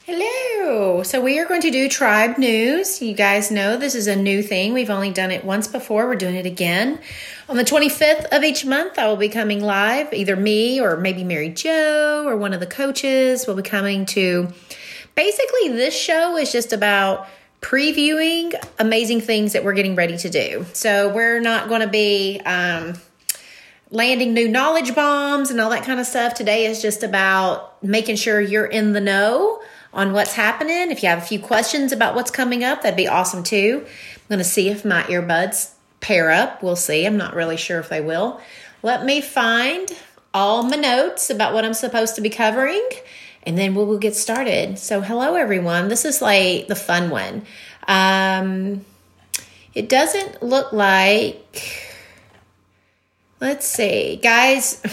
Hello. So we are going to do tribe news. You guys know this is a new thing. We've only done it once before. We're doing it again. On the 25th of each month, I will be coming live. Either me or maybe Mary Jo or one of the coaches will be coming to. Basically, this show is just about previewing amazing things that we're getting ready to do. So we're not going to be landing new knowledge bombs and all that kind of stuff. Today is just about making sure you're in the know on what's happening. If you have a few questions about what's coming up, that'd be awesome too. I'm going to see if my earbuds pair up. We'll see. I'm not really sure if they will. Let me find all my notes about what I'm supposed to be covering, and then we'll get started. So hello, everyone. This is like the fun one. It doesn't look like... Let's see. Guys...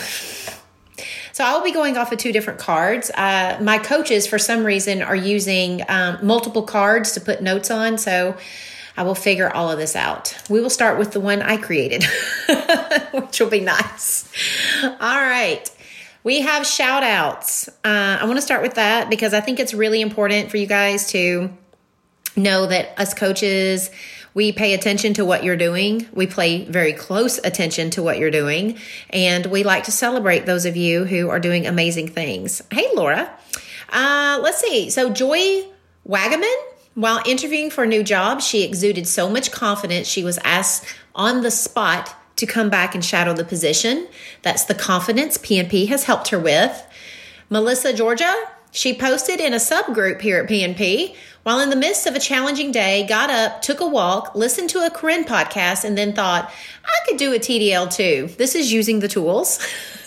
So I will be going off of two different cards. My coaches, for some reason, are using multiple cards to put notes on. So I will figure all of this out. We will start with the one I created, which will be nice. All right. We have shout outs. I want to start with that because I think it's really important for you guys to know that us coaches, we pay attention to what you're doing. We pay very close attention to what you're doing. And we like to celebrate those of you who are doing amazing things. Hey, Laura. Let's see. So Joy Wagaman, while interviewing for a new job, she exuded so much confidence. She was asked on the spot to come back and shadow the position. That's the confidence PNP has helped her with. Melissa Georgia, she posted in a subgroup here at PNP, while in the midst of a challenging day, got up, took a walk, listened to a Corinne podcast, and then thought, I could do a TDL too. This is using the tools.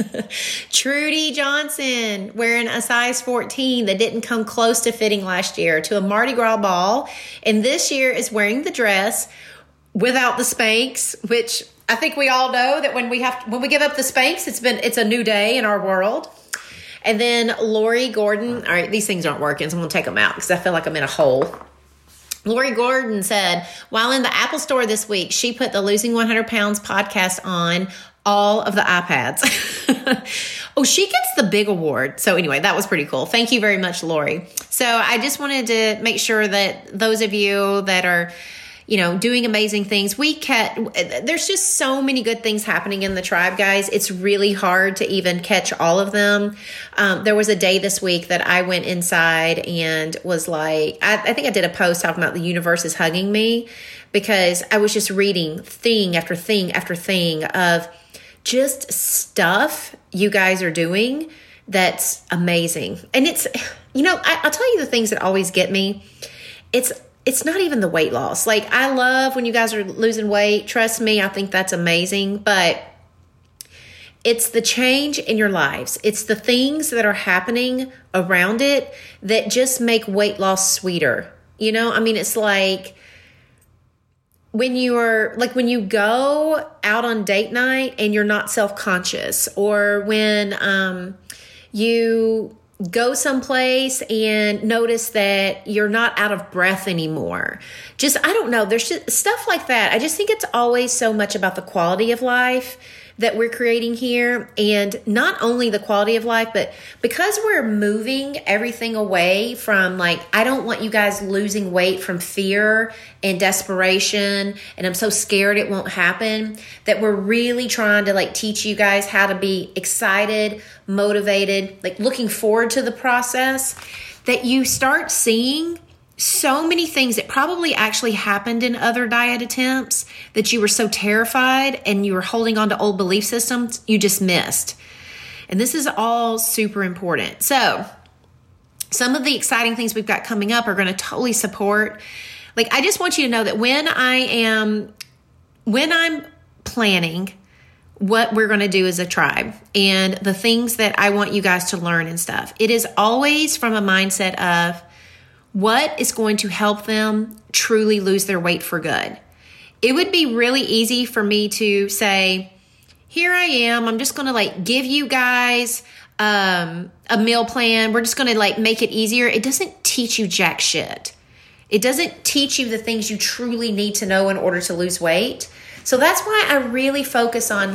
Trudy Johnson, wearing a size 14 that didn't come close to fitting last year to a Mardi Gras ball, and this year is wearing the dress without the Spanx, which I think we all know that when we give up the Spanx, it's a new day in our world. And then Lori Gordon, all right, these things aren't working, so I'm going to take them out because I feel like I'm in a hole. Lori Gordon said, while in the Apple store this week, she put the Losing 100 Pounds podcast on all of the iPads. Oh, she gets the big award. So anyway, that was pretty cool. Thank you very much, Lori. So I just wanted to make sure that those of you that are doing amazing things. There's just so many good things happening in the tribe, guys. It's really hard to even catch all of them. There was a day this week that I went inside and was like, I think I did a post talking about the universe is hugging me because I was just reading thing after thing after thing of just stuff you guys are doing that's amazing. And it's, I'll tell you the things that always get me. It's not even the weight loss. Like, I love when you guys are losing weight. Trust me, I think that's amazing. But it's the change in your lives. It's the things that are happening around it that just make weight loss sweeter. It's like when you go out on date night and you're not self-conscious, or when you go someplace and notice that you're not out of breath anymore. I don't know. There's just stuff like that. I just think it's always so much about the quality of life that we're creating here. And not only the quality of life, but because we're moving everything away from I don't want you guys losing weight from fear and desperation, and I'm so scared it won't happen, that we're really trying to teach you guys how to be excited, motivated, looking forward to the process, that you start seeing so many things that probably actually happened in other diet attempts that you were so terrified and you were holding on to old belief systems you just missed. And this is all super important. So some of the exciting things we've got coming up are going to totally support. I just want you to know that when I'm planning what we're going to do as a tribe and the things that I want you guys to learn and stuff, it is always from a mindset of what is going to help them truly lose their weight for good. It would be really easy for me to say, here I am. I'm just going to give you guys a meal plan. We're just going to make it easier. It doesn't teach you jack shit. It doesn't teach you the things you truly need to know in order to lose weight. So that's why I really focus on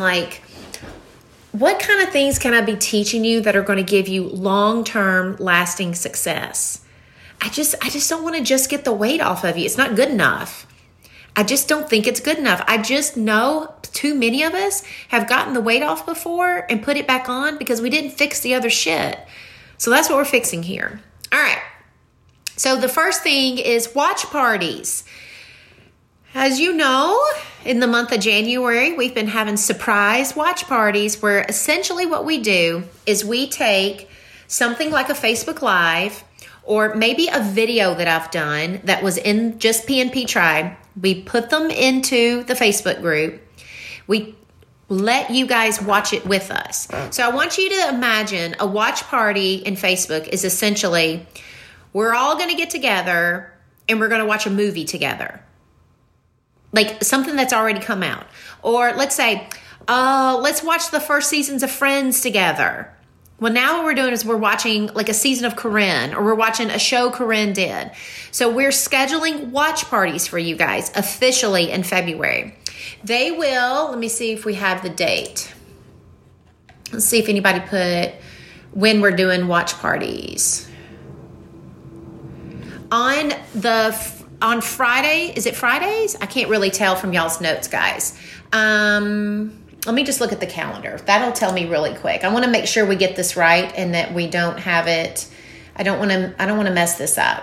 what kind of things can I be teaching you that are going to give you long-term lasting success? I just don't want to just get the weight off of you. It's not good enough. I just don't think it's good enough. I just know too many of us have gotten the weight off before and put it back on because we didn't fix the other shit. So that's what we're fixing here. All right. So the first thing is watch parties. As you know, in the month of January, we've been having surprise watch parties where essentially what we do is we take something like a Facebook Live or maybe a video that I've done that was in just PNP Tribe. We put them into the Facebook group. We let you guys watch it with us. So I want you to imagine a watch party in Facebook is essentially we're all going to get together and we're going to watch a movie together. Like something that's already come out. Or let's say, let's watch the first seasons of Friends together. Well, now what we're doing is we're watching like a season of Corinne, or we're watching a show Corinne did. So we're scheduling watch parties for you guys officially in February. They will, let me see if we have the date. Let's see if anybody put when we're doing watch parties. On Friday, is it Fridays? I can't really tell from y'all's notes, guys. Let me just look at the calendar. That'll tell me really quick. I want to make sure we get this right and that we don't have it. I don't want to mess this up.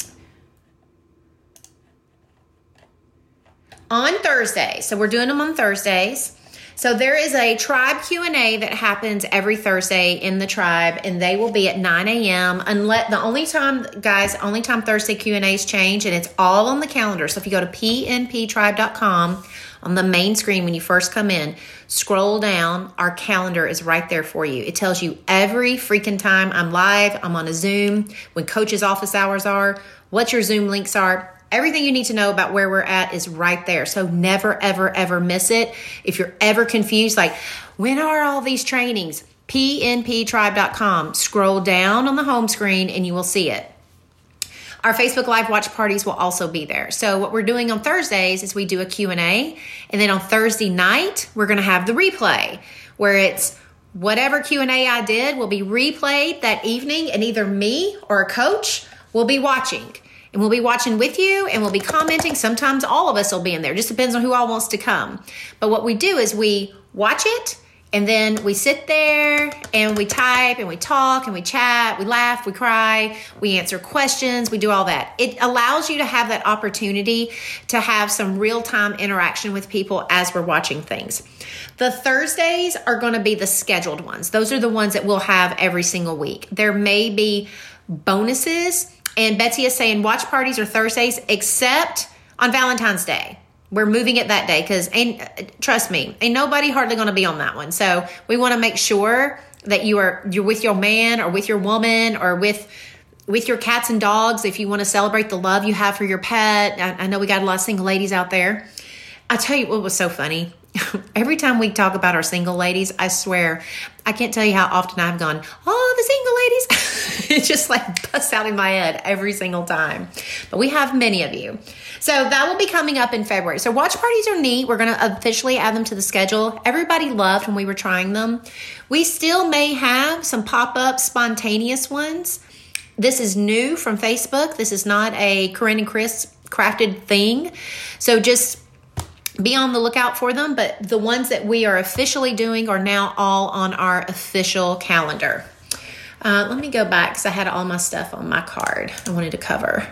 On Thursday. So we're doing them on Thursdays. So there is a tribe Q&A that happens every Thursday in the tribe, and they will be at 9 a.m. Unless the only time Thursday Q&As change, and it's all on the calendar. So if you go to pnptribe.com on the main screen when you first come in, scroll down, our calendar is right there for you. It tells you every freaking time I'm live, I'm on a Zoom, when coaches' office hours are, what your Zoom links are. Everything you need to know about where we're at is right there. So never, ever, ever miss it. If you're ever confused, like, when are all these trainings? pnptribe.com. Scroll down on the home screen and you will see it. Our Facebook Live watch parties will also be there. So what we're doing on Thursdays is we do a Q&A. And then on Thursday night, we're going to have the replay where it's whatever Q&A I did will be replayed that evening. And either me or a coach will be watching. And we'll be watching with you and we'll be commenting. Sometimes all of us will be in there. Just depends on who all wants to come. But what we do is we watch it and then we sit there and we type and we talk and we chat. We laugh, we cry, we answer questions, we do all that. It allows you to have that opportunity to have some real-time interaction with people as we're watching things. The Thursdays are going to be the scheduled ones. Those are the ones that we'll have every single week. There may be bonuses. And Betsy is saying watch parties are Thursdays except on Valentine's Day. We're moving it that day because, trust me, ain't nobody hardly going to be on that one. So we want to make sure that you're with your man or with your woman or with your cats and dogs if you want to celebrate the love you have for your pet. I know we got a lot of single ladies out there. I'll tell you what was so funny. Every time we talk about our single ladies, I swear, I can't tell you how often I've gone, oh, the single ladies. It just like busts out in my head every single time. But we have many of you. So that will be coming up in February. So watch parties are neat. We're going to officially add them to the schedule. Everybody loved when we were trying them. We still may have some pop-up spontaneous ones. This is new from Facebook. This is not a Corinne and Chris crafted thing. So just be on the lookout for them, but the ones that we are officially doing are now all on our official calendar. Let me go back because I had all my stuff on my card I wanted to cover.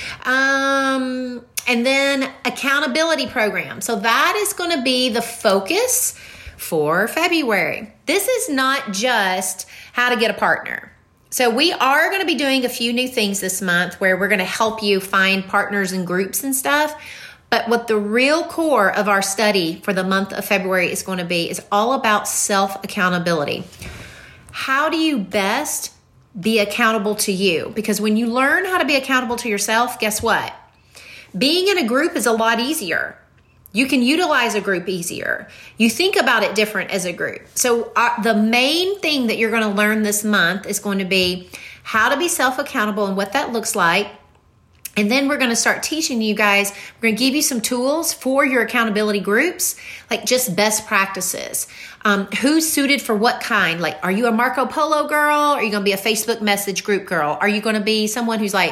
And then accountability program. So that is going to be the focus for February. This is not just how to get a partner. So we are going to be doing a few new things this month where we're going to help you find partners and groups and stuff. But what the real core of our study for the month of February is going to be is all about self-accountability. How do you best be accountable to you? Because when you learn how to be accountable to yourself, guess what? Being in a group is a lot easier. You can utilize a group easier. You think about it different as a group. So the main thing that you're going to learn this month is going to be how to be self-accountable and what that looks like. And then we're going to start teaching you guys, we're going to give you some tools for your accountability groups, like just best practices. Who's suited for what kind? Like, are you a Marco Polo girl? Are you going to be a Facebook message group girl? Are you going to be someone who's like,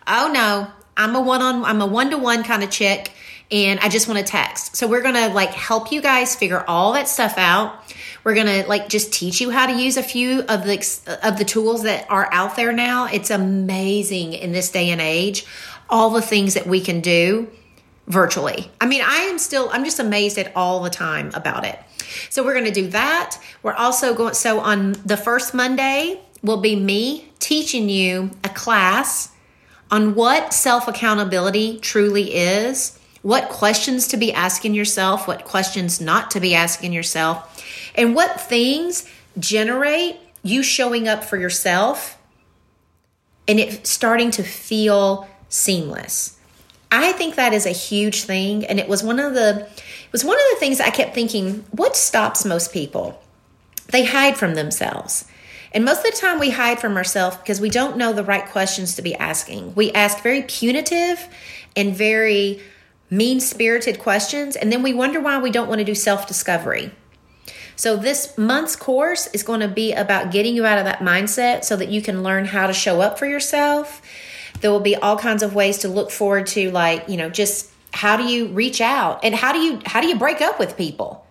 Oh no, I'm a one-to-one kind of chick, and I just want to text. So we're going to like help you guys figure all that stuff out. We're going to like just teach you how to use a few of the tools that are out there now. It's amazing in this day and age, all the things that we can do virtually. I mean, I'm just amazed at all the time about it. So we're going to do that. We're also going, so on the first Monday will be me teaching you a class on what self-accountability truly is, what questions to be asking yourself, what questions not to be asking yourself, and what things generate you showing up for yourself and it starting to feel seamless. I think that is a huge thing, and it was one of the things I kept thinking, what stops most people? They hide from themselves. And most of the time we hide from ourselves because we don't know the right questions to be asking. We ask very punitive and very mean-spirited questions, and then we wonder why we don't want to do self-discovery. So this month's course is going to be about getting you out of that mindset so that you can learn how to show up for yourself. There will be all kinds of ways to look forward to, like, just how do you reach out and how do you break up with people?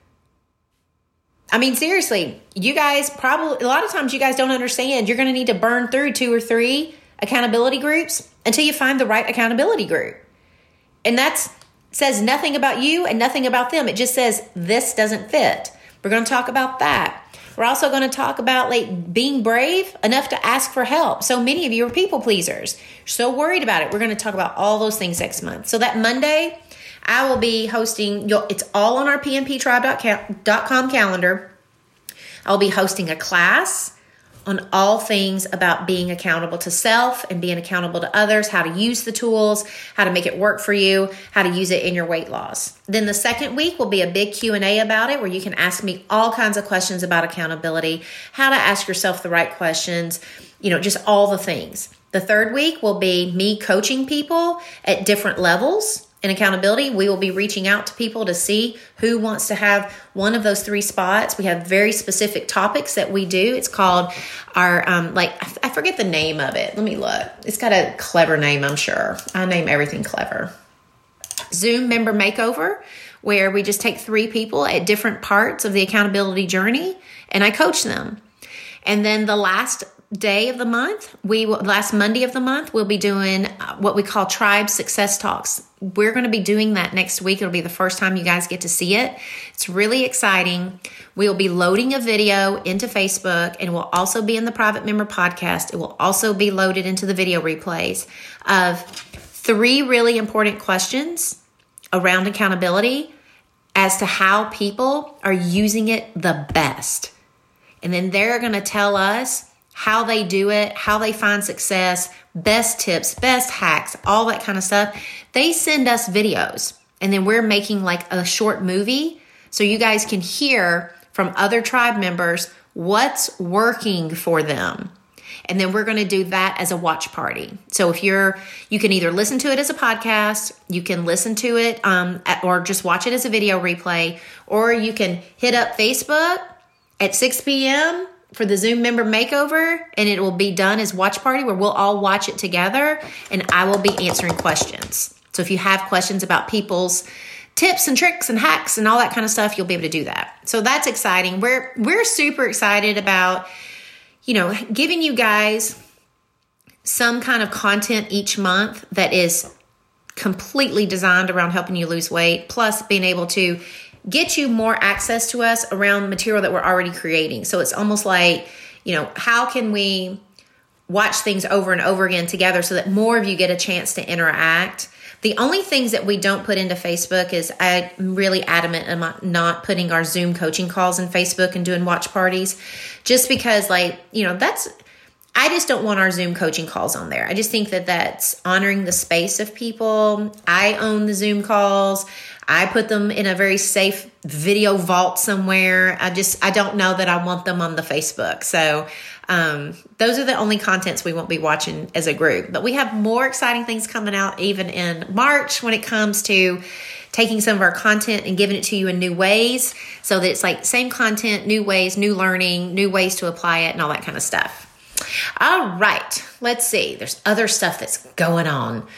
I mean, seriously, you guys probably, a lot of times you guys don't understand. You're going to need to burn through 2 or 3 accountability groups until you find the right accountability group. And that says nothing about you and nothing about them. It just says this doesn't fit. We're going to talk about that. We're also going to talk about like being brave enough to ask for help. So many of you are people pleasers. You're so worried about it. We're going to talk about all those things next month. So that Monday, I will be hosting, it's all on our pnptribe.com calendar. I'll be hosting a class on all things about being accountable to self and being accountable to others, how to use the tools, how to make it work for you, how to use it in your weight loss. Then the second week will be a big Q&A about it, where you can ask me all kinds of questions about accountability, how to ask yourself the right questions, just all the things. The third week will be me coaching people at different levels in accountability. We will be reaching out to people to see who wants to have one of those 3 spots. We have very specific topics that we do. It's called our, I forget the name of it. Let me look. It's got a clever name, I'm sure. I name everything clever. Zoom Member Makeover, where we just take 3 people at different parts of the accountability journey and I coach them. And then the last Monday of the month, we'll be doing what we call Tribe Success Talks. We're going to be doing that next week. It'll be the first time you guys get to see it. It's really exciting. We'll be loading a video into Facebook, and it will also be in the Private Member Podcast. It will also be loaded into the video replays of 3 really important questions around accountability as to how people are using it the best. And then they're going to tell us how they do it, how they find success, best tips, best hacks, all that kind of stuff. They send us videos, and then we're making like a short movie so you guys can hear from other tribe members what's working for them. And then we're going to do that as a watch party. So if you can either listen to it as a podcast, you can listen to it or just watch it as a video replay, or you can hit up Facebook at 6 p.m. for the Zoom Member Makeover, and it will be done as watch party where we'll all watch it together, and I will be answering questions. So if you have questions about people's tips and tricks and hacks and all that kind of stuff, you'll be able to do that. So that's exciting. We're super excited about, giving you guys some kind of content each month that is completely designed around helping you lose weight, plus being able to get you more access to us around material that we're already creating. So it's almost like, how can we watch things over and over again together so that more of you get a chance to interact? The only things that we don't put into Facebook is I'm really adamant about not putting our Zoom coaching calls in Facebook and doing watch parties, just because I just don't want our Zoom coaching calls on there. I just think that that's honoring the space of people. I own the Zoom calls. I put them in a very safe video vault somewhere. I don't know that I want them on the Facebook. So those are the only contents we won't be watching as a group. But we have more exciting things coming out even in March when it comes to taking some of our content and giving it to you in new ways, so that it's like same content, new ways, new learning, new ways to apply it, and all that kind of stuff. All right. Let's see. There's other stuff that's going on.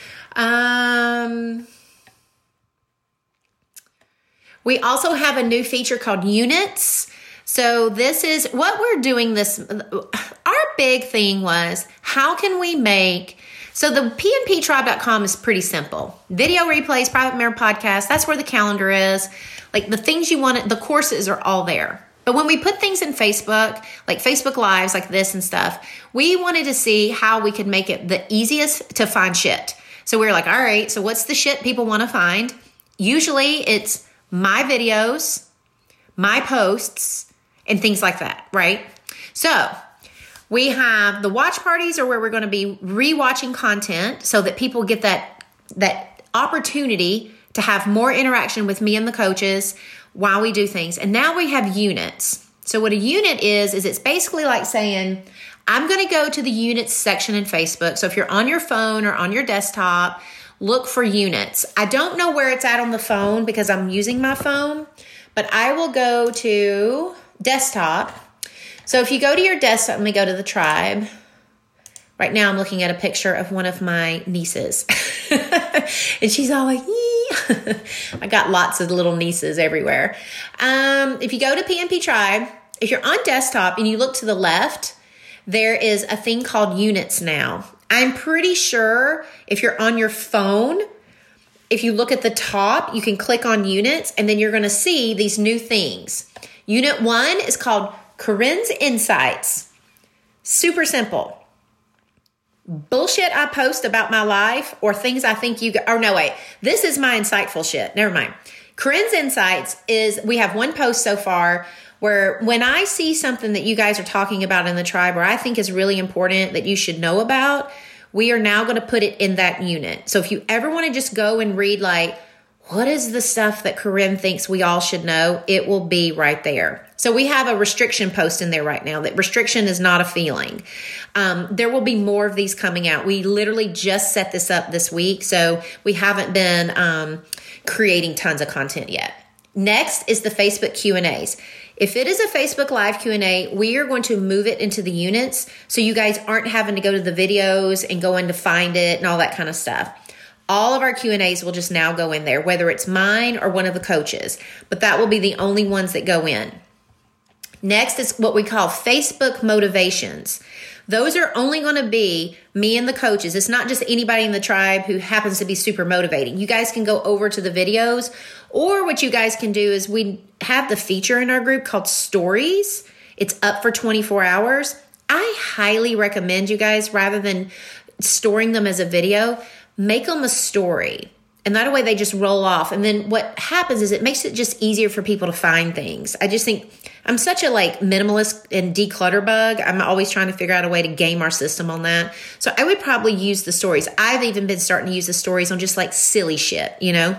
We also have a new feature called units. So this is what we're doing our big thing was, how can we make, so the pnptribe.com is pretty simple. Video replays, private member podcast, that's where the calendar is. Like the things you want, the courses are all there. But when we put things in Facebook, like Facebook Lives like this and stuff, we wanted to see how we could make it the easiest to find shit. So we were like, all right, so what's the shit people want to find? Usually it's my videos, my posts, and things like that, right? So we have the watch parties are where we're going to be rewatching content so that people get that opportunity to have more interaction with me and the coaches while we do things. And now we have units. So what a unit is it's basically like saying, I'm going to go to the units section in Facebook. So if you're on your phone or on your desktop, look for units. I don't know where it's at on the phone because I'm using my phone, but I will go to desktop. So if you go to your desktop, let me go to the tribe. Right now I'm looking at a picture of one of my nieces. And she's all like, yee. I got lots of little nieces everywhere. If you go to PNP Tribe, if you're on desktop and you look to the left, there is a thing called units now. I'm pretty sure if you're on your phone, if you look at the top, you can click on units and then you're going to see these new things. Unit 1 is called Corinne's Insights. Super simple. Bullshit I post about my life or things I think this is my insightful shit. Never mind. Corinne's Insights is, we have one post so far where when I see something that you guys are talking about in the tribe or I think is really important that you should know about, we are now going to put it in that unit. So if you ever want to just go and read like, what is the stuff that Corinne thinks we all should know? It will be right there. So we have a restriction post in there right now that restriction is not a feeling. There will be more of these coming out. We literally just set this up this week, so we haven't been creating tons of content yet. Next is the Facebook Q&As. If it is a Facebook Live Q&A, we are going to move it into the units so you guys aren't having to go to the videos and go in to find it and all that kind of stuff. All of our Q&As will just now go in there, whether it's mine or one of the coaches, but that will be the only ones that go in. Next is what we call Facebook Motivations. Those are only going to be me and the coaches. It's not just anybody in the tribe who happens to be super motivating. You guys can go over to the videos, or what you guys can do is we have the feature in our group called Stories. It's up for 24 hours. I highly recommend you guys, rather than storing them as a video, make them a story. And that way they just roll off. And then what happens is it makes it just easier for people to find things. I just think I'm such a minimalist and declutter bug. I'm always trying to figure out a way to game our system on that. So I would probably use the stories. I've even been starting to use the stories on just silly shit,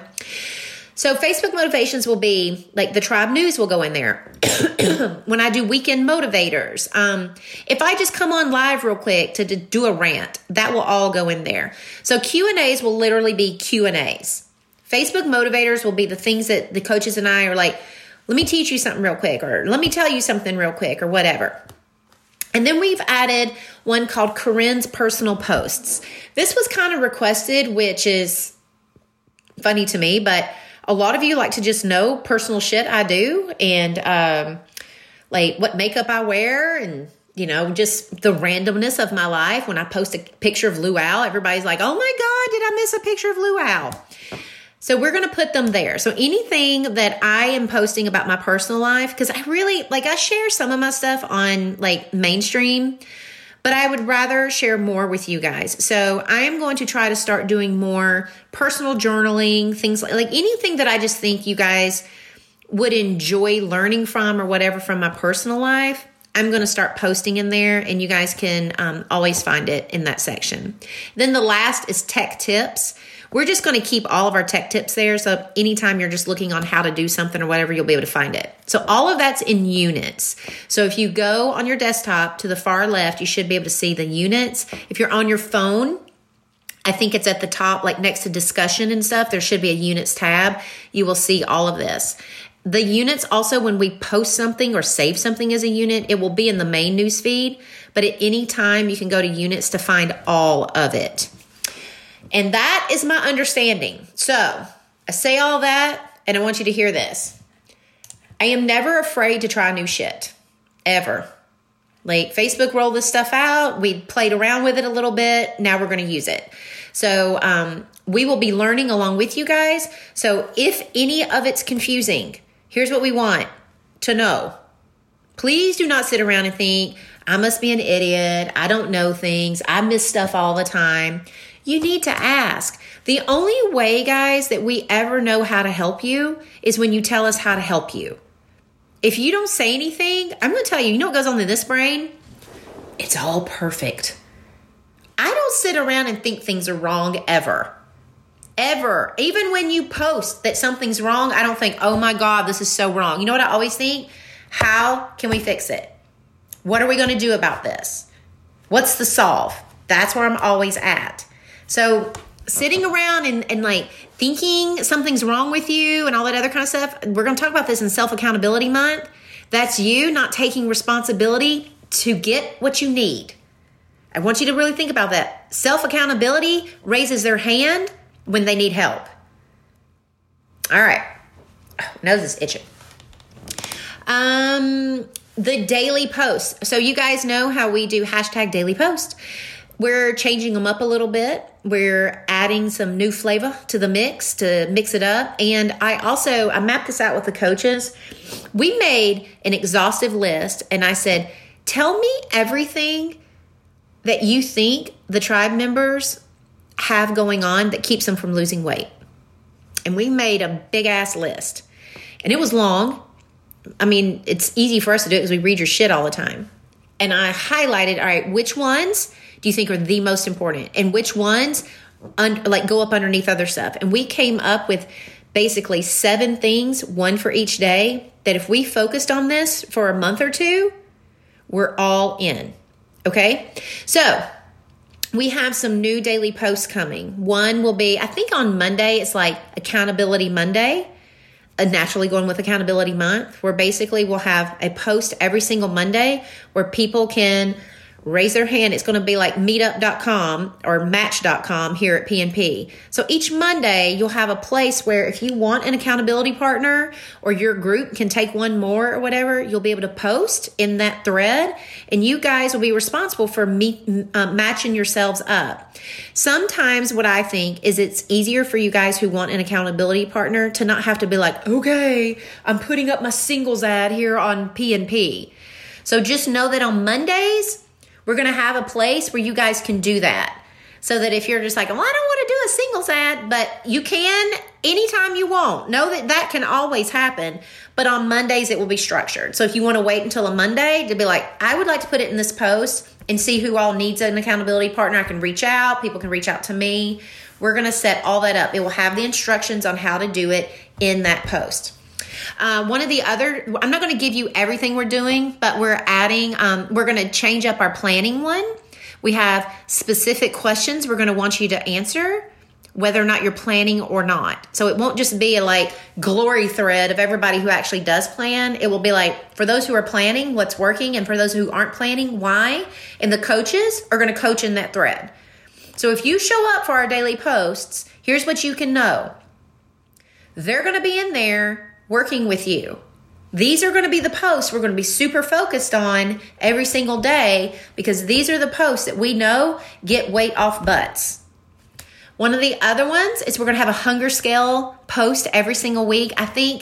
So Facebook Motivations will be the tribe news will go in there. When I do weekend motivators, if I just come on live real quick to do a rant, that will all go in there. So Q&As will literally be Q&As. Facebook Motivators will be the things that the coaches and I are like, let me teach you something real quick, or let me tell you something real quick, or whatever. And then we've added one called Corinne's Personal Posts. This was kind of requested, which is funny to me, but a lot of you like to just know personal shit I do and what makeup I wear and, just the randomness of my life. When I post a picture of Luau, everybody's like, oh my God, did I miss a picture of Luau? So we're going to put them there. So anything that I am posting about my personal life, because I really, I share some of my stuff on mainstream, but I would rather share more with you guys. So I am going to try to start doing more personal journaling, things like anything that I just think you guys would enjoy learning from or whatever from my personal life. I'm going to start posting in there, and you guys can always find it in that section. Then the last is tech tips. We're just going to keep all of our tech tips there. So anytime you're just looking on how to do something or whatever, you'll be able to find it. So all of that's in units. So if you go on your desktop to the far left, you should be able to see the units. If you're on your phone, I think it's at the top, next to discussion and stuff, there should be a units tab. You will see all of this. The units also, when we post something or save something as a unit, it will be in the main news feed, but at any time you can go to units to find all of it. And that is my understanding. So I say all that, and I want you to hear this. I am never afraid to try new shit, ever. Like, Facebook rolled this stuff out. We played around with it a little bit. Now we're going to use it. So we will be learning along with you guys. So if any of it's confusing, here's what we want to know. Please do not sit around and think, I must be an idiot. I don't know things. I miss stuff all the time. You need to ask. The only way, guys, that we ever know how to help you is when you tell us how to help you. If you don't say anything, I'm going to tell you, you know what goes on in this brain? It's all perfect. I don't sit around and think things are wrong ever. Ever. Even when you post that something's wrong, I don't think, oh my God, this is so wrong. You know what I always think? How can we fix it? What are we going to do about this? What's the solve? That's where I'm always at. So sitting around and like thinking something's wrong with you and all that other kind of stuff, we're going to talk about this in Self-Accountability Month. That's you not taking responsibility to get what you need. I want you to really think about that. Self-accountability raises their hand when they need help. All right. Oh, nose is itching. The daily posts. So you guys know how we do hashtag daily post. We're changing them up a little bit. We're adding some new flavor to the mix to mix it up. And I mapped this out with the coaches. We made an exhaustive list, and I said, tell me everything that you think the tribe members have going on that keeps them from losing weight. And we made a big ass list. And it was long. I mean, it's easy for us to do it because we read your shit all the time. And I highlighted, all right, which ones do you think are the most important? And which ones go up underneath other stuff? And we came up with basically 7 things, one for each day, that if we focused on this for a month or two, we're all in. Okay? So we have some new daily posts coming. One will be, I think on Monday, it's like Accountability Monday. Naturally going with Accountability Month, where basically we'll have a post every single Monday where people can raise their hand. It's going to be like meetup.com or match.com here at PNP. So each Monday you'll have a place where if you want an accountability partner or your group can take one more or whatever, you'll be able to post in that thread and you guys will be responsible for matching yourselves up. Sometimes what I think is it's easier for you guys who want an accountability partner to not have to be like, okay, I'm putting up my singles ad here on PNP. So just know that on Mondays, we're going to have a place where you guys can do that. So that if you're just like, well, I don't want to do a singles ad, but you can anytime you want. Know that that can always happen. But on Mondays, it will be structured. So if you want to wait until a Monday to be like, I would like to put it in this post and see who all needs an accountability partner, I can reach out. People can reach out to me. We're going to set all that up. It will have the instructions on how to do it in that post. One of the other, I'm not going to give you everything we're doing, but we're adding, we're going to change up our planning one. We have specific questions we're going to want you to answer, whether or not you're planning or not. So it won't just be a like glory thread of everybody who actually does plan. It will be like, for those who are planning, what's working, and for those who aren't planning, why? And the coaches are going to coach in that thread. So if you show up for our daily posts, here's what you can know. They're going to be in there working with you. These are going to be the posts we're going to be super focused on every single day because these are the posts that we know get weight off butts. One of the other ones is we're going to have a hunger scale post every single week. I think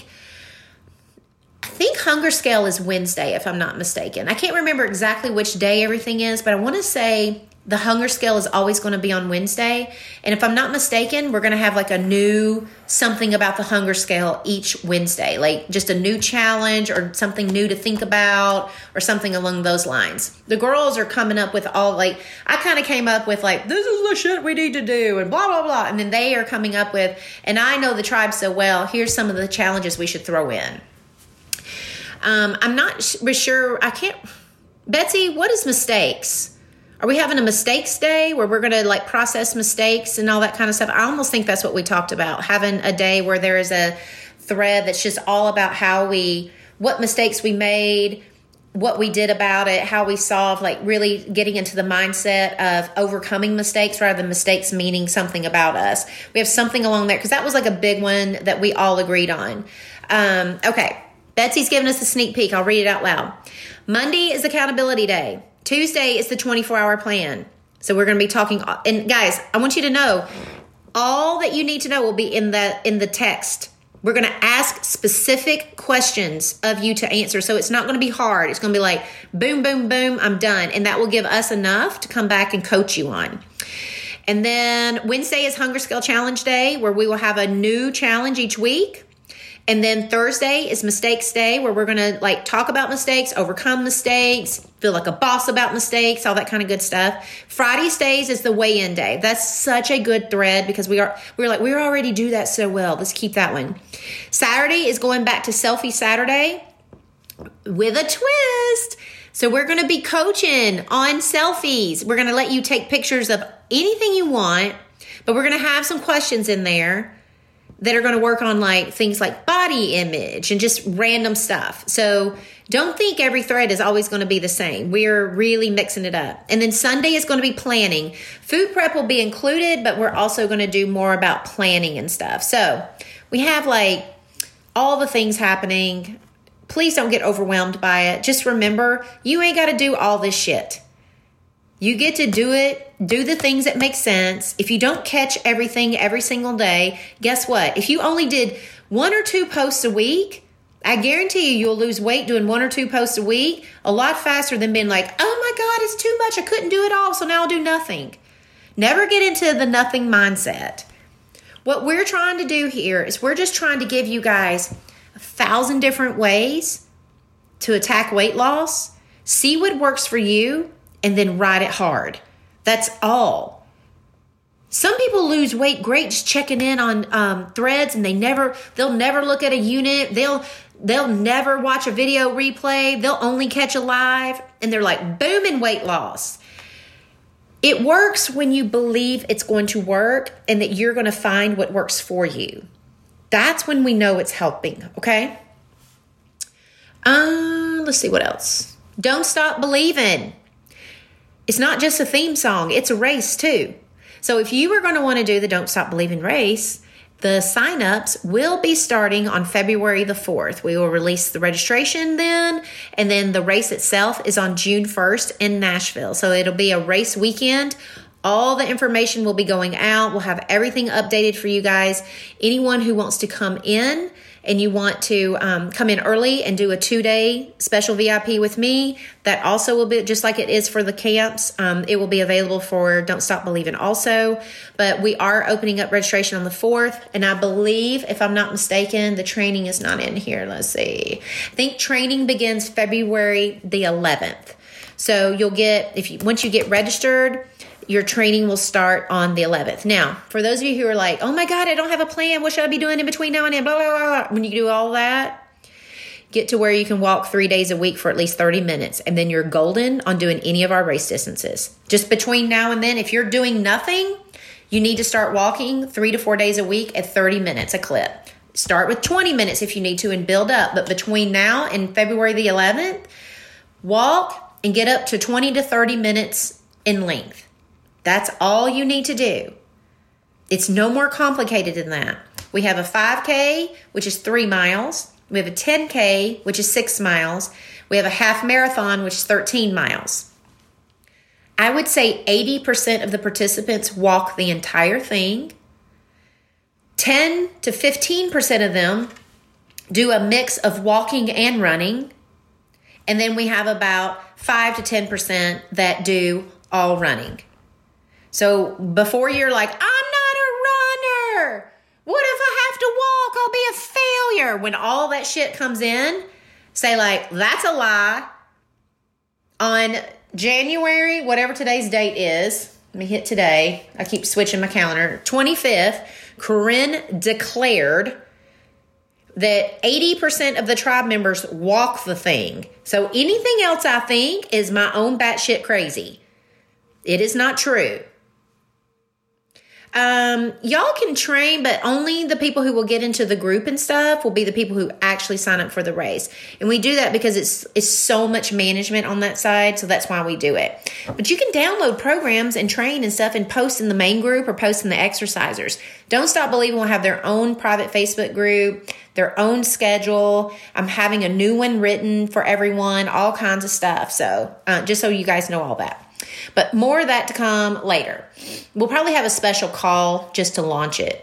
hunger scale is Wednesday, if I'm not mistaken. I can't remember exactly which day everything is, but I want to say the hunger scale is always going to be on Wednesday. And if I'm not mistaken, we're going to have like a new something about the hunger scale each Wednesday, like just a new challenge or something new to think about or something along those lines. The girls are coming up with all like, I kind of came up with like, this is the shit we need to do and blah, blah, blah. And then they are coming up with, and I know the tribe so well, here's some of the challenges we should throw in. I'm not sure. Betsy, what is mistakes? Are we having a mistakes day where we're going to like process mistakes and all that kind of stuff? I almost think that's what we talked about, having a day where there is a thread that's just all about what mistakes we made, what we did about it, how we solved, like really getting into the mindset of overcoming mistakes rather than mistakes meaning something about us. We have something along there because that was like a big one that we all agreed on. Okay. Betsy's giving us a sneak peek. I'll read it out loud. Monday is accountability day. Tuesday is the 24-hour plan. So we're going to be talking. And guys, I want you to know all that you need to know will be in the text. We're going to ask specific questions of you to answer. So it's not going to be hard. It's going to be like, boom, boom, boom, I'm done. And that will give us enough to come back and coach you on. And then Wednesday is Hunger Skill Challenge Day, where we will have a new challenge each week. And then Thursday is Mistakes Day, where we're going to like talk about mistakes, overcome mistakes, feel like a boss about mistakes, all that kind of good stuff. Fridays is the weigh-in day. That's such a good thread because we already do that so well. Let's keep that one. Saturday is going back to Selfie Saturday with a twist. So we're going to be coaching on selfies. We're going to let you take pictures of anything you want, but we're going to have some questions in there that are going to work on like things like body image and just random stuff. So don't think every thread is always going to be the same. We're really mixing it up. And then Sunday is going to be planning. Food prep will be included, but we're also going to do more about planning and stuff. So we have like all the things happening. Please don't get overwhelmed by it. Just remember, you ain't got to do all this shit. You get to do it, do the things that make sense. If you don't catch everything every single day, guess what? If you only did 1 or 2 posts a week, I guarantee you'll lose weight doing 1 or 2 posts a week a lot faster than being like, oh my God, it's too much. I couldn't do it all, so now I'll do nothing. Never get into the nothing mindset. What we're trying to do here is we're just trying to give you guys 1,000 different ways to attack weight loss. See what works for you. And then ride it hard. That's all. Some people lose weight great just checking in on threads, and they'll never look at a unit. They'll never watch a video replay. They'll only catch a live, and they're like booming weight loss. It works when you believe it's going to work and that you're going to find what works for you. That's when we know it's helping. Okay. Let's see what else. Don't stop believing. It's not just a theme song. It's a race too. So if you are going to want to do the Don't Stop Believing race, the signups will be starting on February the 4th. We will release the registration then, and then the race itself is on June 1st in Nashville. So it'll be a race weekend. All the information will be going out. We'll have everything updated for you guys. Anyone who wants to come in and you want to come in early and do a 2-day special VIP with me, that also will be just like it is for the camps. It will be available for Don't Stop Believing also. But we are opening up registration on the 4th. And I believe, if I'm not mistaken, the training is not in here. Let's see. I think training begins February the 11th. So you'll get, once you get registered, your training will start on the 11th. Now, for those of you who are like, oh my God, I don't have a plan. What should I be doing in between now and then? Blah, blah, blah, blah. When you do all that, get to where you can walk 3 days a week for at least 30 minutes. And then you're golden on doing any of our race distances. Just between now and then, if you're doing nothing, you need to start walking 3 to 4 days a week at 30 minutes a clip. Start with 20 minutes if you need to and build up. But between now and February the 11th, walk and get up to 20 to 30 minutes in length. That's all you need to do. It's no more complicated than that. We have a 5K, which is 3 miles. We have a 10K, which is 6 miles. We have a half marathon, which is 13 miles. I would say 80% of the participants walk the entire thing. 10 to 15% of them do a mix of walking and running. And then we have about 5 to 10% that do all running. So before you're like, I'm not a runner. What if I have to walk? I'll be a failure. When all that shit comes in, say like, that's a lie. On January, whatever today's date is, let me hit today. I keep switching my calendar. 25th, Corinne declared that 80% of the tribe members walk the thing. So anything else I think is my own batshit crazy. It is not true. Y'all can train, but only the people who will get into the group and stuff will be the people who actually sign up for the race. And we do that because it's so much management on that side. So that's why we do it. But you can download programs and train and stuff and post in the main group or post in the exercisers. Don't Stop Believing will have their own private Facebook group, their own schedule. I'm having a new one written for everyone, all kinds of stuff. So just so you guys know all that. But more of that to come later. We'll probably have a special call just to launch it.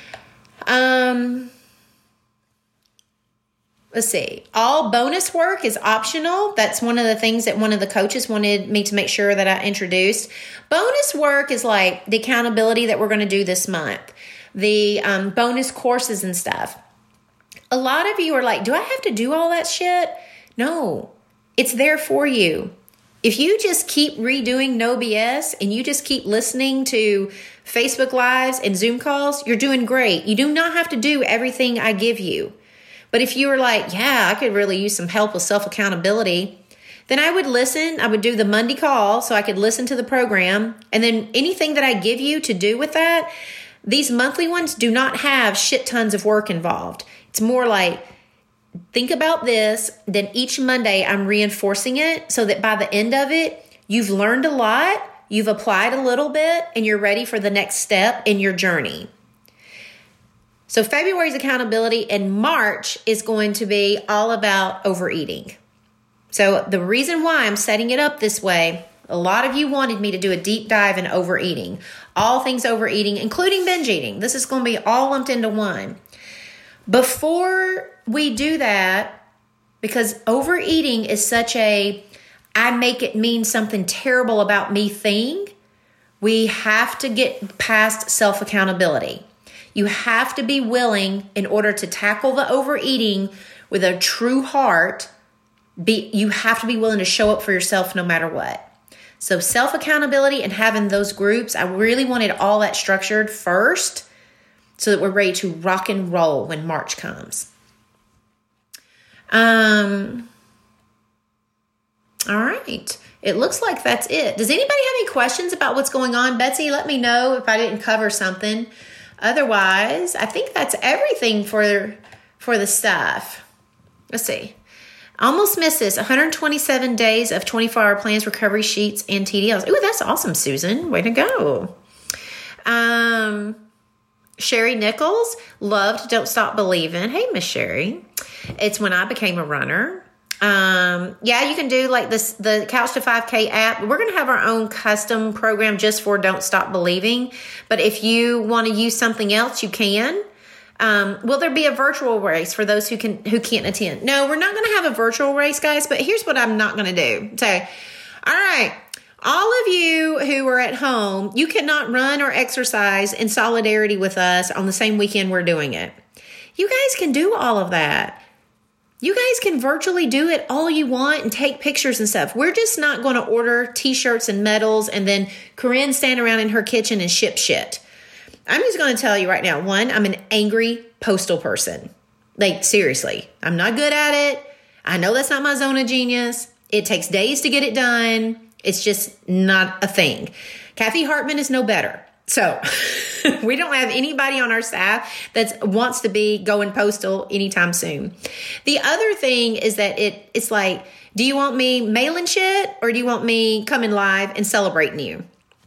Let's see. All bonus work is optional. That's one of the things that one of the coaches wanted me to make sure that I introduced. Bonus work is like the accountability that we're going to do this month. The bonus courses and stuff. A lot of you are like, do I have to do all that shit? No, it's there for you. If you just keep redoing No BS and you just keep listening to Facebook Lives and Zoom calls, you're doing great. You do not have to do everything I give you. But if you were like, yeah, I could really use some help with self-accountability, then I would listen. I would do the Monday call so I could listen to the program. And then anything that I give you to do with that, these monthly ones do not have shit tons of work involved. It's more like, think about this, then each Monday I'm reinforcing it so that by the end of it, you've learned a lot, you've applied a little bit, and you're ready for the next step in your journey. So February's accountability, and March is going to be all about overeating. So the reason why I'm setting it up this way, a lot of you wanted me to do a deep dive in overeating, all things overeating, including binge eating. This is going to be all lumped into one. Before we do that, because overeating is such a, I make it mean something terrible about me thing, we have to get past self-accountability. You have to be willing, in order to tackle the overeating with a true heart, you have to be willing to show up for yourself no matter what. So self-accountability and having those groups, I really wanted all that structured first so that we're ready to rock and roll when March comes. All right. It looks like that's it. Does anybody have any questions about what's going on? Betsy, let me know if I didn't cover something. Otherwise, I think that's everything for the stuff. Let's see. Almost missed this. 127 days of 24-hour plans, recovery sheets, and TDLs. Ooh, that's awesome, Susan. Way to go. Sherry Nichols loved Don't Stop Believing. Hey, Miss Sherry. It's when I became a runner. Yeah, you can do like this, the Couch to 5K app. We're going to have our own custom program just for Don't Stop Believing. But if you want to use something else, you can. Will there be a virtual race for those who can't attend? No, we're not going to have a virtual race, guys. But here's what I'm not going to do. So, all right. All of you who are at home, you cannot run or exercise in solidarity with us on the same weekend we're doing it. You guys can do all of that. You guys can virtually do it all you want and take pictures and stuff. We're just not going to order t-shirts and medals and then Corinne stand around in her kitchen and ship shit. I'm just going to tell you right now, one, I'm an angry postal person. Like, seriously, I'm not good at it. I know that's not my zone of genius. It takes days to get it done. It's just not a thing. Kathy Hartman is no better. So we don't have anybody on our staff that wants to be going postal anytime soon. The other thing is that it's like, do you want me mailing shit or do you want me coming live and celebrating you?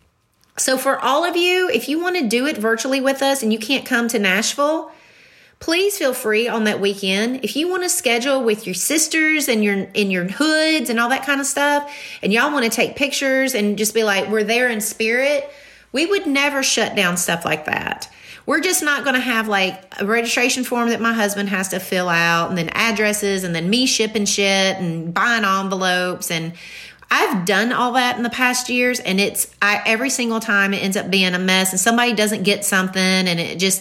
So for all of you, if you want to do it virtually with us and you can't come to Nashville, please feel free on that weekend. If you want to schedule with your sisters and in your hoods and all that kind of stuff, and y'all want to take pictures and just be like, we're there in spirit, we would never shut down stuff like that. We're just not going to have like a registration form that my husband has to fill out and then addresses and then me shipping shit and buying envelopes. And I've done all that in the past years, and every single time it ends up being a mess and somebody doesn't get something, and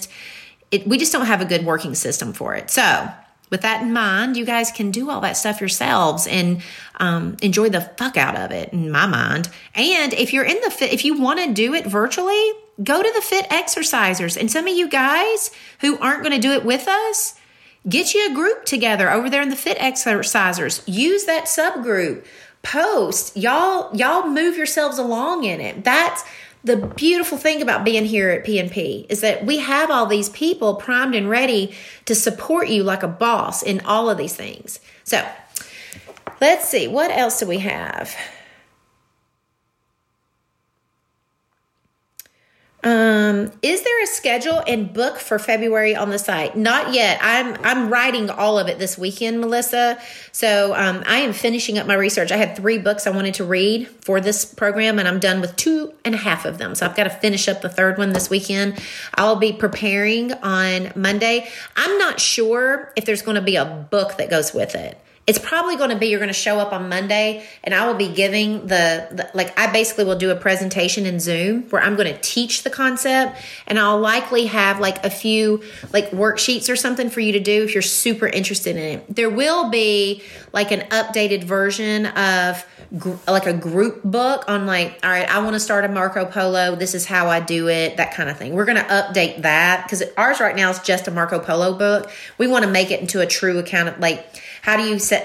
we just don't have a good working system for it. So with that in mind, you guys can do all that stuff yourselves and enjoy the fuck out of it, in my mind. And if you're in the fit, if you want to do it virtually, go to the Fit Exercisers. And some of you guys who aren't going to do it with us, get you a group together over there in the Fit Exercisers. Use that subgroup. Post. Y'all move yourselves along in it. the beautiful thing about being here at PNP is that we have all these people primed and ready to support you like a boss in all of these things. So let's see, what else do we have? Is there a schedule and book for February on the site? Not yet. I'm writing all of it this weekend, Melissa. So I am finishing up my research. I had 3 books I wanted to read for this program, and I'm done with 2.5 of them. So I've got to finish up the 3rd one this weekend. I'll be preparing on Monday. I'm not sure if there's going to be a book that goes with it. It's probably going to be, you're going to show up on Monday and I will be giving I basically will do a presentation in Zoom where I'm going to teach the concept, and I'll likely have a few worksheets or something for you to do if you're super interested in it. There will be an updated version of a group book on all right, I want to start a Marco Polo. This is how I do it, that kind of thing. We're going to update that because ours right now is just a Marco Polo book. We want to make it into a true account how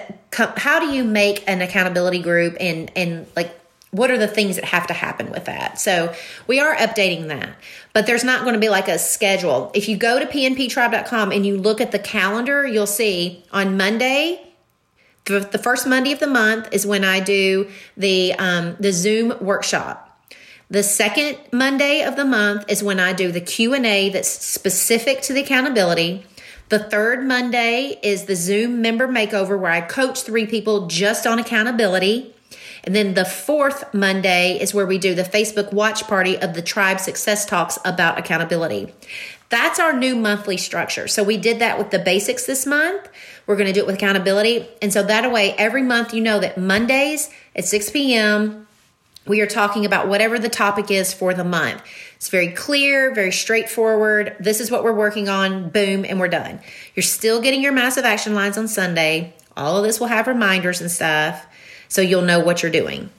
do you make an accountability group and what are the things that have to happen with that? So we are updating that, but there's not going to be a schedule. If you go to pnptribe.com and you look at the calendar, you'll see on Monday, the first Monday of the month is when I do the Zoom workshop. The second Monday of the month is when I do the Q&A that's specific to the accountability. The 3rd Monday is the Zoom member makeover where I coach 3 people just on accountability. And then the 4th Monday is where we do the Facebook watch party of the Tribe Success Talks about accountability. That's our new monthly structure. So we did that with the basics this month. We're going to do it with accountability. And so that way, every month, you know that Mondays at 6 p.m., we are talking about whatever the topic is for the month. It's very clear, very straightforward. This is what we're working on. Boom, and we're done. You're still getting your massive action lines on Sunday. All of this will have reminders and stuff, so you'll know what you're doing.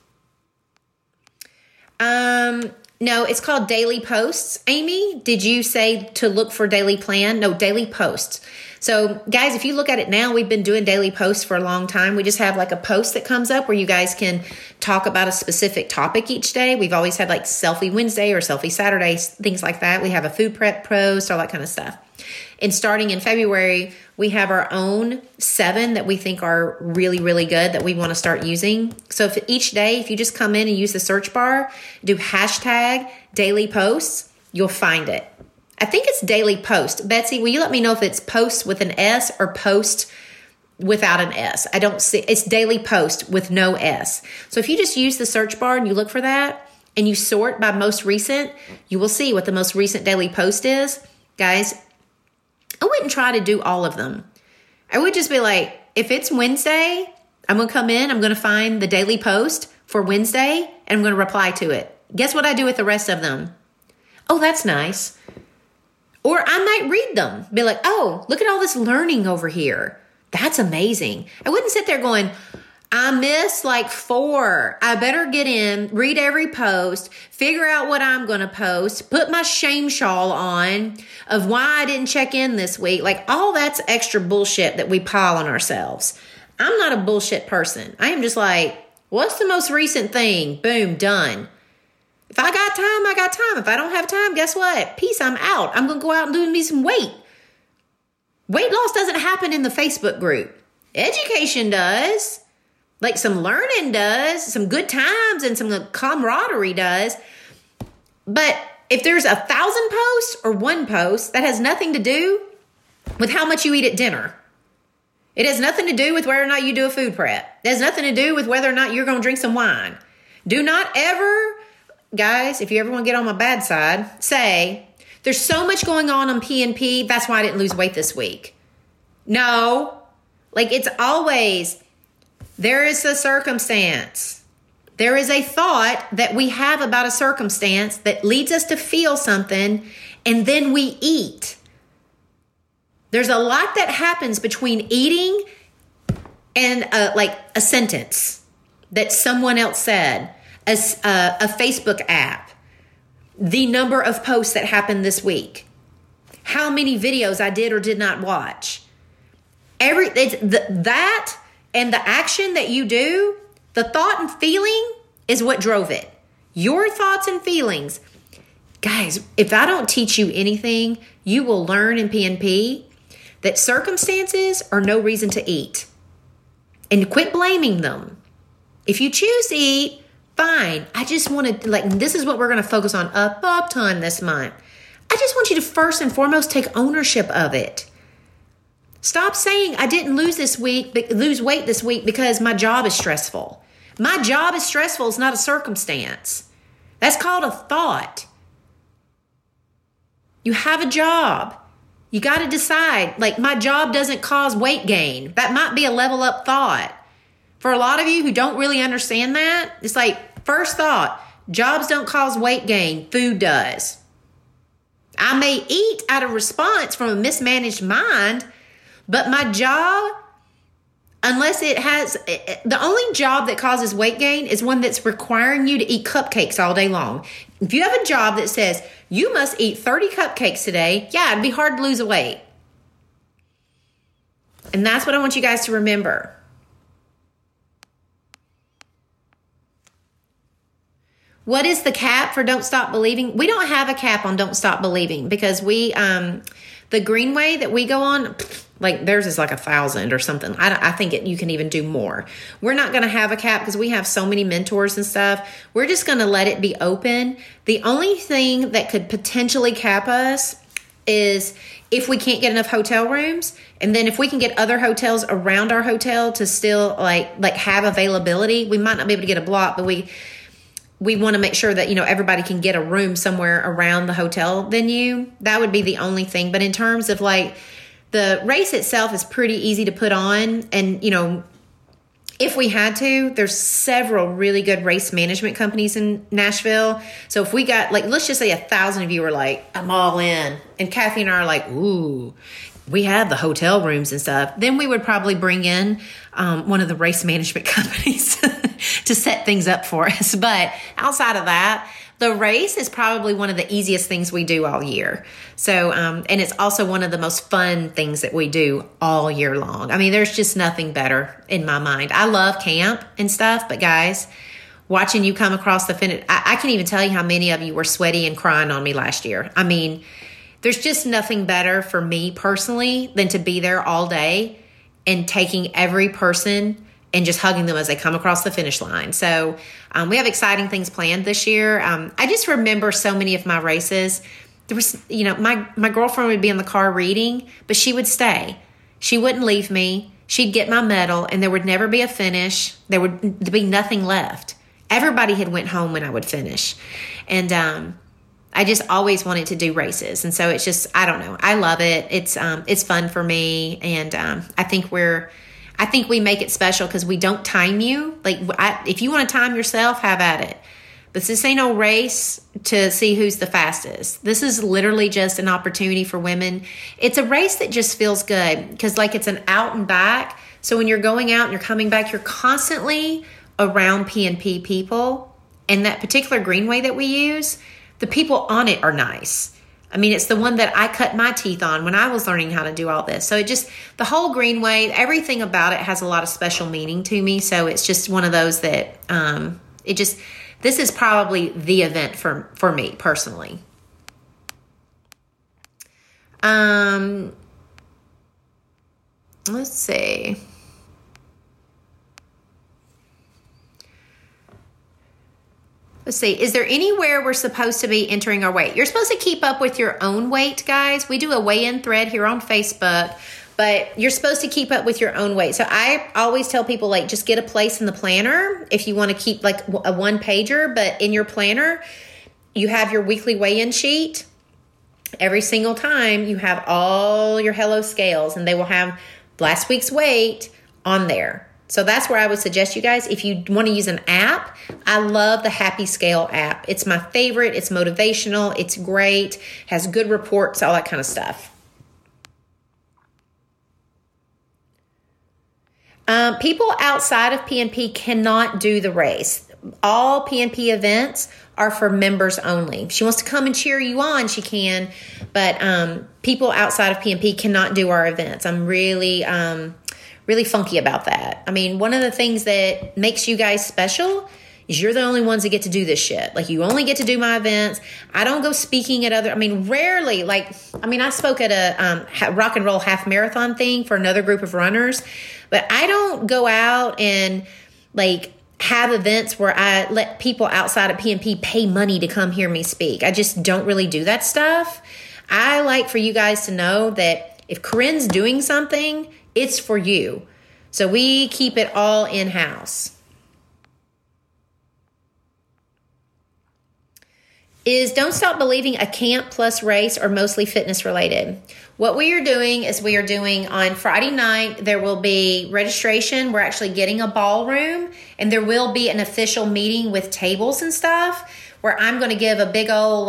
No, it's called daily posts. Amy, did you say to look for daily plan? No, daily posts. So guys, if you look at it now, we've been doing daily posts for a long time. We just have a post that comes up where you guys can talk about a specific topic each day. We've always had Selfie Wednesday or Selfie Saturday, things like that. We have a food prep post, all that kind of stuff. And starting in February, we have our own 7 that we think are really, really good that we want to start using. So if each day, if you just come in and use the search bar, do hashtag daily posts, you'll find it. I think it's daily post. Betsy, will you let me know if it's post with an S or post without an S? I don't see. It's daily post with no S. So if you just use the search bar and you look for that and you sort by most recent, you will see what the most recent daily post is. Guys, I wouldn't try to do all of them. I would just be if it's Wednesday, I'm going to come in, I'm going to find the daily post for Wednesday, and I'm going to reply to it. Guess what I do with the rest of them? Oh, that's nice. Or I might read them. Be oh, look at all this learning over here. That's amazing. I wouldn't sit there going, I missed 4. I better get in, read every post, figure out what I'm going to post, put my shame shawl on of why I didn't check in this week. All that's extra bullshit that we pile on ourselves. I'm not a bullshit person. I am just what's the most recent thing? Boom, done. If I got time, I got time. If I don't have time, guess what? Peace, I'm out. I'm going to go out and do me some weight. Weight loss doesn't happen in the Facebook group. Education does. Some learning does. Some good times and some camaraderie does. But if there's 1,000 posts or 1 post, that has nothing to do with how much you eat at dinner. It has nothing to do with whether or not you do a food prep. It has nothing to do with whether or not you're going to drink some wine. Do not ever... Guys, if you ever want to get on my bad side, say, there's so much going on PNP, that's why I didn't lose weight this week. No. It's always, there is a circumstance. There is a thought that we have about a circumstance that leads us to feel something, and then we eat. There's a lot that happens between eating and a sentence that someone else said. A Facebook app, the number of posts that happened this week, how many videos I did or did not watch. That and the action that you do, the thought and feeling is what drove it. Your thoughts and feelings. Guys, if I don't teach you anything, you will learn in PNP that circumstances are no reason to eat. And quit blaming them. If you choose to eat, fine. I just want to, this is what we're going to focus on up time this month. I just want you to first and foremost take ownership of it. Stop saying I didn't lose weight this week because my job is stressful. My job is stressful. It's not a circumstance. That's called a thought. You have a job. You got to decide, my job doesn't cause weight gain. That might be a level up thought. For a lot of you who don't really understand that, it's first thought, jobs don't cause weight gain. Food does. I may eat out of response from a mismanaged mind, but my job, unless it has, the only job that causes weight gain is one that's requiring you to eat cupcakes all day long. If you have a job that says you must eat 30 cupcakes today, yeah, it'd be hard to lose a weight. And that's what I want you guys to remember. What is the cap for Don't Stop Believing? We don't have a cap on Don't Stop Believing because the Greenway that we go on, theirs is 1,000 or something. I think you can even do more. We're not going to have a cap because we have so many mentors and stuff. We're just going to let it be open. The only thing that could potentially cap us is if we can't get enough hotel rooms. And then if we can get other hotels around our hotel to still have availability, we might not be able to get a block, but we want to make sure that, everybody can get a room somewhere around the hotel venue. That would be the only thing. But in terms of the race itself is pretty easy to put on. And, if we had to, there's several really good race management companies in Nashville. So if we got let's just say 1,000 of you were I'm all in. And Kathy and I are ooh, we have the hotel rooms and stuff. Then we would probably bring in one of the race management companies to set things up for us. But outside of that, the race is probably one of the easiest things we do all year. So, and it's also one of the most fun things that we do all year long. I mean, there's just nothing better in my mind. I love camp and stuff, but guys, watching you come across the finish, I can't even tell you how many of you were sweaty and crying on me last year. I mean, there's just nothing better for me personally than to be there all day and taking every person and just hugging them as they come across the finish line. So we have exciting things planned this year. I just remember so many of my races. There was, my girlfriend would be in the car reading, but she would stay. She wouldn't leave me. She'd get my medal, and there would never be a finish. There would be nothing left. Everybody had went home when I would finish. And I just always wanted to do races. And so it's just, I don't know. I love it. It's fun for me. And I think we make it special because we don't time you. If you want to time yourself, have at it. But this ain't no race to see who's the fastest. This is literally just an opportunity for women. It's a race that just feels good because it's an out and back. So when you're going out and you're coming back, you're constantly around PNP people. And that particular Greenway that we use, the people on it are nice. I mean, it's the one that I cut my teeth on when I was learning how to do all this. So the whole Greenway, everything about it has a lot of special meaning to me. So it's just one of those that this is probably the event for me personally. Let's see. Let's see. Is there anywhere we're supposed to be entering our weight? You're supposed to keep up with your own weight, guys. We do a weigh-in thread here on Facebook, but you're supposed to keep up with your own weight. So I always tell people, just get a place in the planner if you want to keep a one-pager, but in your planner, you have your weekly weigh-in sheet. Every single time you have all your Hello scales, and they will have last week's weight on there. So that's where I would suggest you guys, if you want to use an app, I love the Happy Scale app. It's my favorite. It's motivational. It's great. Has good reports, all that kind of stuff. People outside of PNP cannot do the race. All PNP events are for members only. If she wants to come and cheer you on, she can. But people outside of PNP cannot do our events. I'm really funky about that. I mean, one of the things that makes you guys special is you're the only ones that get to do this shit. Like, you only get to do my events. I don't go speaking at rarely. I spoke at a rock and roll half marathon thing for another group of runners, but I don't go out and have events where I let people outside of PNP pay money to come hear me speak. I just don't really do that stuff. I like for you guys to know that if Corinne's doing something, it's for you. So we keep it all in-house. Is Don't Stop Believing a camp plus race or mostly fitness related? What we are doing is we are doing on Friday night, there will be registration. We're actually getting a ballroom, and there will be an official meeting with tables and stuff where I'm going to give a big old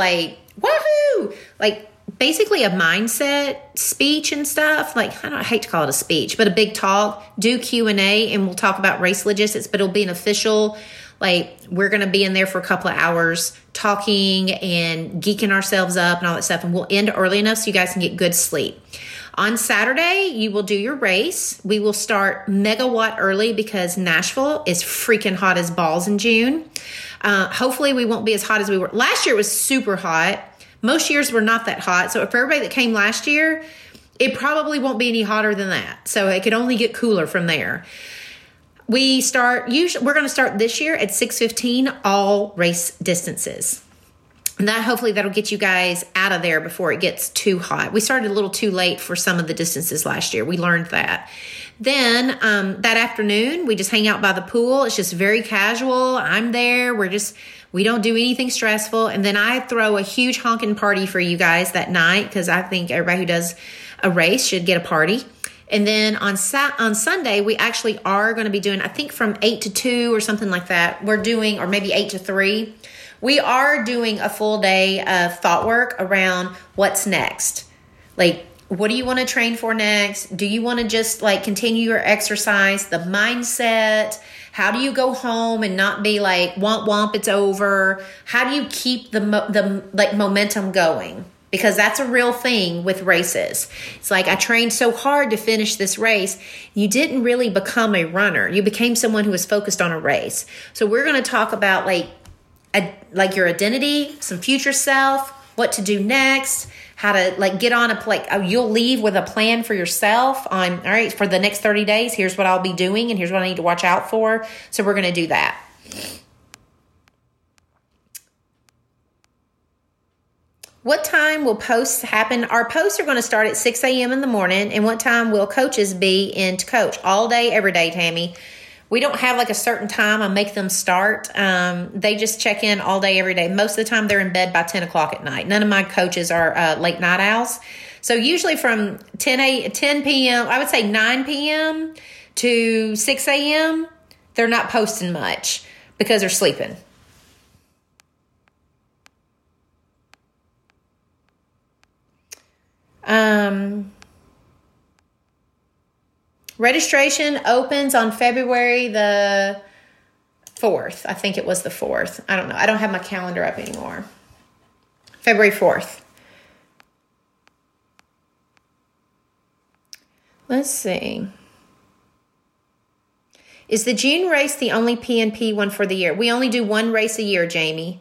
woohoo, basically a mindset speech and stuff. I hate to call it a speech, but a big talk, do Q&A, and we'll talk about race logistics, but it'll be an official, we're going to be in there for a couple of hours talking and geeking ourselves up and all that stuff. And we'll end early enough so you guys can get good sleep. On Saturday, you will do your race. We will start megawatt early because Nashville is freaking hot as balls in June. Hopefully we won't be as hot as we were. Last year was super hot. Most years were not that hot. So for everybody that came last year, it probably won't be any hotter than that. So it could only get cooler from there. We're going to start this year at 6:15, all race distances. And that'll get you guys out of there before it gets too hot. We started a little too late for some of the distances last year. We learned that. Then that afternoon, we just hang out by the pool. It's just very casual. I'm there. We don't do anything stressful. And then I throw a huge honking party for you guys that night because I think everybody who does a race should get a party. And then on Sunday, we actually are going to be doing, I think from 8 to 2 or something like that. Or maybe 8 to 3. We are doing a full day of thought work around what's next. What do you want to train for next? Do you want to just continue your exercise? The mindset. How do you go home and not be womp womp, it's over? How do you keep the momentum going? Because that's a real thing with races. It's I trained so hard to finish this race. You didn't really become a runner. You became someone who was focused on a race. So we're going to talk about your identity, some future self, what to do next, how to get on you'll leave with a plan for yourself on, all right, for the next 30 days, here's what I'll be doing and here's what I need to watch out for. So we're going to do that. What time will posts happen? Our posts are going to start at 6 a.m. in the morning. And what time will coaches be in to coach? All day, every day, Tammy. We don't have a certain time I make them start. They just check in all day, every day. Most of the time they're in bed by 10 o'clock at night. None of my coaches are late night owls. So usually from 10 p.m., I would say 9 p.m. to 6 a.m., they're not posting much because they're sleeping. Registration opens on February the 4th. I think it was the 4th. I don't know. I don't have my calendar up anymore. February 4th. Let's see. Is the June race the only PNP one for the year? We only do one race a year, Jamie.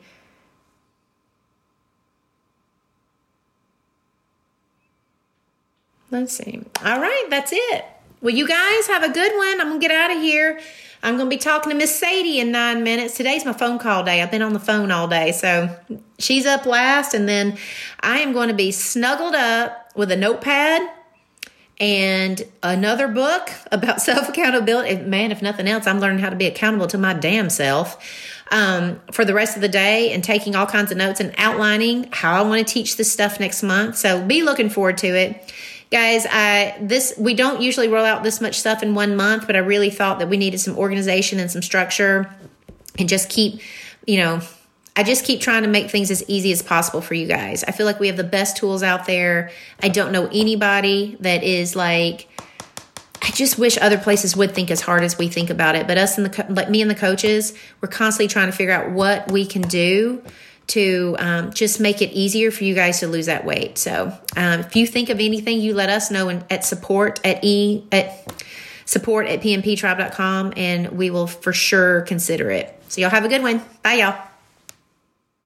Let's see. All right, that's it. Well, you guys have a good one. I'm going to get out of here. I'm going to be talking to Miss Sadie in 9 minutes. Today's my phone call day. I've been on the phone all day. So she's up last, and then I am going to be snuggled up with a notepad and another book about self-accountability. Man, if nothing else, I'm learning how to be accountable to my damn self for the rest of the day and taking all kinds of notes and outlining how I want to teach this stuff next month. So be looking forward to it. Guys, we don't usually roll out this much stuff in 1 month, but I really thought that we needed some organization and some structure and just keep trying to make things as easy as possible for you guys. I feel like we have the best tools out there. I don't know anybody that is I just wish other places would think as hard as we think about it. But us and me and the coaches, we're constantly trying to figure out what we can do to just make it easier for you guys to lose that weight. So if you think of anything, you let us know at support at pnptribe.com, and we will for sure consider it. So y'all have a good one. Bye, y'all.